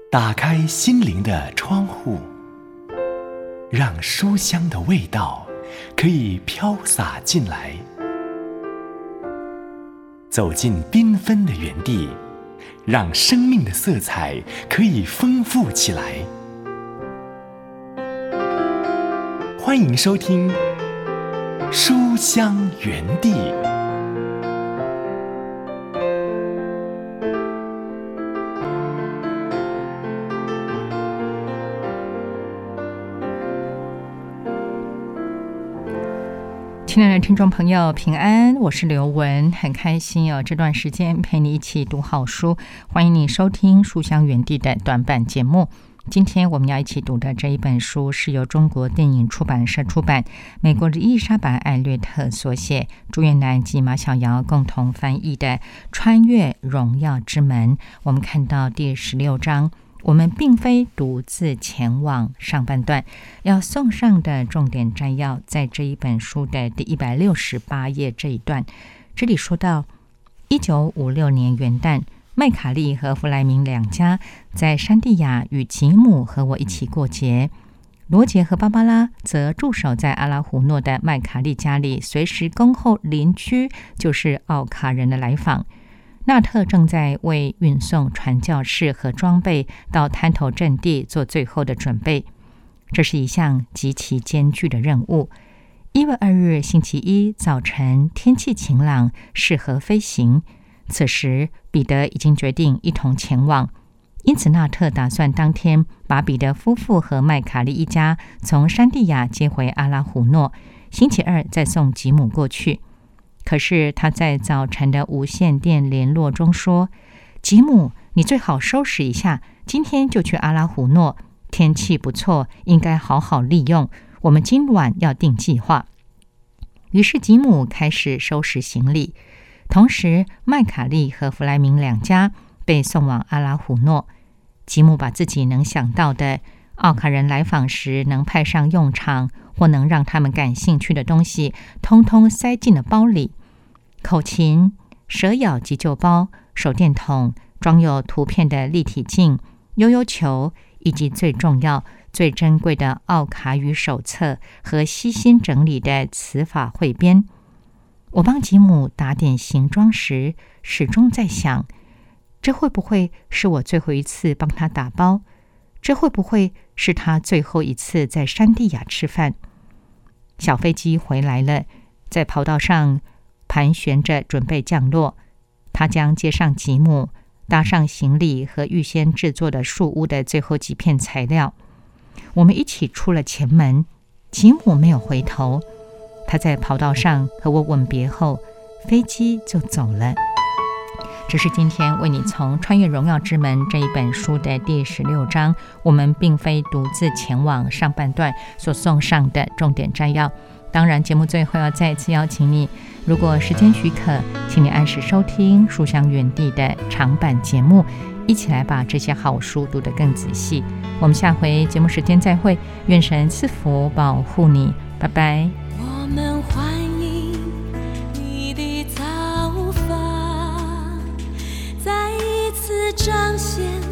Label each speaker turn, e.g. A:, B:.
A: 打开心灵的窗户，让书香的味道可以飘洒进来。走进缤纷的园地，让生命的色彩可以丰富起来。欢迎收听书香园地。
B: 亲爱的听众朋友平安，我是刘雯，很开心这段时间陪你一起读好书，欢迎你收听书香园地的短版节目。今天我们要一起读的这一本书是由中国电影出版社出版，美国的伊莎白·艾略特所写，朱彦南及马晓瑶共同翻译的《穿越荣耀之门》。我们看到第16章，我们并非独自前往，上半段要送上的重点摘要，在这一本书的第168页这一段。这里说到1956年元旦，麦卡利和弗莱明两家在山地亚与吉姆和我一起过节。罗杰和芭芭拉则驻守在阿拉胡诺的麦卡利家里，随时恭候邻居就是奥卡人的来访。纳特正在为运送传教士和装备到滩头阵地做最后的准备，这是一项极其艰巨的任务。1月2日星期一早晨，天气晴朗，适合飞行。此时彼得已经决定一同前往，因此纳特打算当天把彼得夫妇和麦卡利一家从山地亚接回阿拉胡诺，星期二再送吉姆过去。可是他在早晨的无线电联络中说，吉姆，你最好收拾一下，今天就去阿拉胡诺，天气不错，应该好好利用，我们今晚要定计划。于是吉姆开始收拾行李，同时麦卡利和弗莱明两家被送往阿拉胡诺。吉姆把自己能想到的奥卡人来访时能派上用场或能让他们感兴趣的东西通通塞进了包里，口琴、蛇咬急救包、手电筒、装有图片的立体镜、悠悠球，以及最重要最珍贵的奥卡语手册和悉心整理的词法汇编。我帮吉姆打点行装时，始终在想，这会不会是我最后一次帮他打包？这会不会是他最后一次在山地亚吃饭？小飞机回来了，在跑道上盘旋着准备降落。他将接上吉姆，搭上行李和预先制作的树屋的最后几片材料。我们一起出了前门，吉姆没有回头。他在跑道上和我吻别后，飞机就走了。这是今天为你从《穿越荣耀之门》这一本书的第16章，我们并非独自前往，上半段所送上的重点摘要。当然节目最后要再次邀请你，如果时间许可，请你按时收听书香园地的长版节目，一起来把这些好书读得更仔细。我们下回节目时间再会，愿神赐福保护你，拜拜。
C: 我们欢迎你的造访，再一次彰显